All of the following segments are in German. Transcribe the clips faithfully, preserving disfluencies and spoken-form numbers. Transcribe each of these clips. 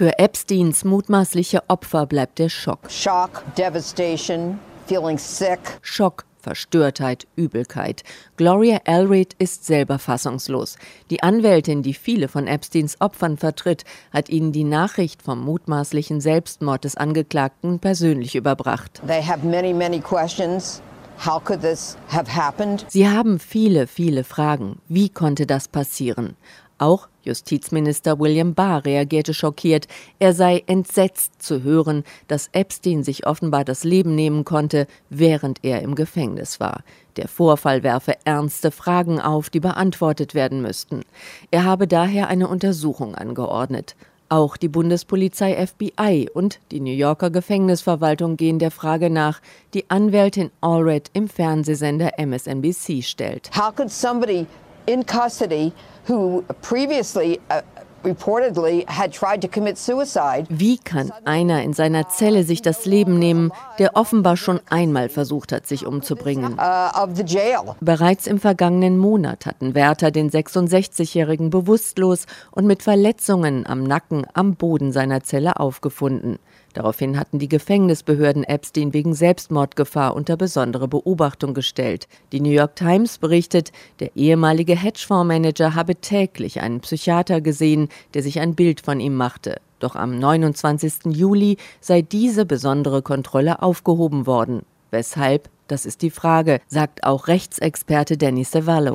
Für Epsteins mutmaßliche Opfer bleibt der Schock. Shock, devastation, feeling sick. Schock, Verstörtheit, Übelkeit. Gloria Allred ist selber fassungslos. Die Anwältin, die viele von Epsteins Opfern vertritt, hat ihnen die Nachricht vom mutmaßlichen Selbstmord des Angeklagten persönlich überbracht. They have many, many questions. How could this have happened? Sie haben viele, viele Fragen. Wie konnte das passieren? Auch Justizminister William Barr reagierte schockiert. Er sei entsetzt zu hören, dass Epstein sich offenbar das Leben nehmen konnte, während er im Gefängnis war. Der Vorfall werfe ernste Fragen auf, die beantwortet werden müssten. Er habe daher eine Untersuchung angeordnet. Auch die Bundespolizei F B I und die New Yorker Gefängnisverwaltung gehen der Frage nach, die Anwältin Allred im Fernsehsender M S N B C stellt. How could somebody in custody who previously uh, reportedly had tried to commit suicide. Wie kann einer in seiner Zelle sich das Leben nehmen, der offenbar schon einmal versucht hat, sich umzubringen? Uh, of the jail. Bereits im vergangenen Monat hatten Wärter den sechsundsechzigjährigen bewusstlos und mit Verletzungen am Nacken am Boden seiner Zelle aufgefunden. Daraufhin hatten die Gefängnisbehörden Epstein wegen Selbstmordgefahr unter besondere Beobachtung gestellt. Die New York Times berichtet, der ehemalige Hedgefondsmanager habe täglich einen Psychiater gesehen, der sich ein Bild von ihm machte. Doch am neunundzwanzigsten Juli sei diese besondere Kontrolle aufgehoben worden. Weshalb? Das ist die Frage, sagt auch Rechtsexperte Danny Cevallo.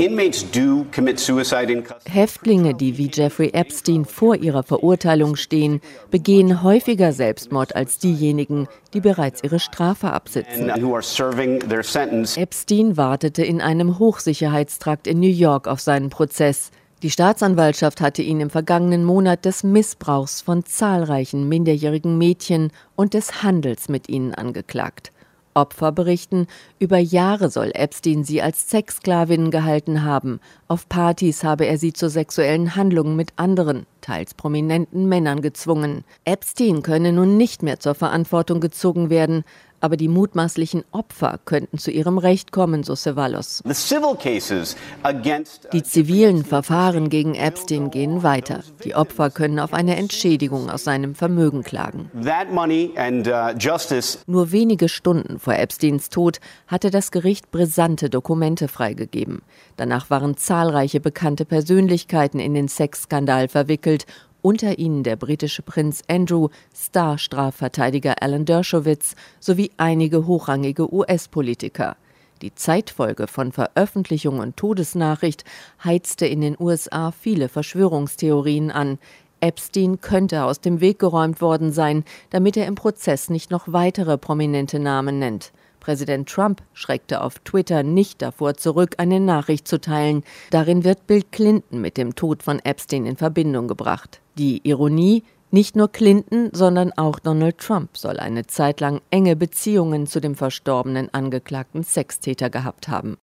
Häftlinge, die wie Jeffrey Epstein vor ihrer Verurteilung stehen, begehen häufiger Selbstmord als diejenigen, die bereits ihre Strafe absitzen. Epstein wartete in einem Hochsicherheitstrakt in New York auf seinen Prozess. Die Staatsanwaltschaft hatte ihn im vergangenen Monat des Missbrauchs von zahlreichen minderjährigen Mädchen und des Handels mit ihnen angeklagt. Opfer berichten, über Jahre soll Epstein sie als Sexsklavinnen gehalten haben. Auf Partys habe er sie zu sexuellen Handlungen mit anderen, teils prominenten Männern gezwungen. Epstein könne nun nicht mehr zur Verantwortung gezogen werden, aber die mutmaßlichen Opfer könnten zu ihrem Recht kommen, so Cevallos. Die zivilen Verfahren gegen Epstein gehen weiter. Die Opfer können auf eine Entschädigung aus seinem Vermögen klagen. Nur wenige Stunden vor Epsteins Tod hatte das Gericht brisante Dokumente freigegeben. Danach waren zahlreiche bekannte Persönlichkeiten in den Sexskandal verwickelt, unter ihnen der britische Prinz Andrew, Star-Strafverteidiger Alan Dershowitz sowie einige hochrangige U S-Politiker. Die Zeitfolge von Veröffentlichung und Todesnachricht heizte in den U S A viele Verschwörungstheorien an. Epstein könnte aus dem Weg geräumt worden sein, damit er im Prozess nicht noch weitere prominente Namen nennt. Präsident Trump schreckte auf Twitter nicht davor zurück, eine Nachricht zu teilen. Darin wird Bill Clinton mit dem Tod von Epstein in Verbindung gebracht. Die Ironie: Nicht nur Clinton, sondern auch Donald Trump soll eine Zeit lang enge Beziehungen zu dem verstorbenen angeklagten Sextäter gehabt haben.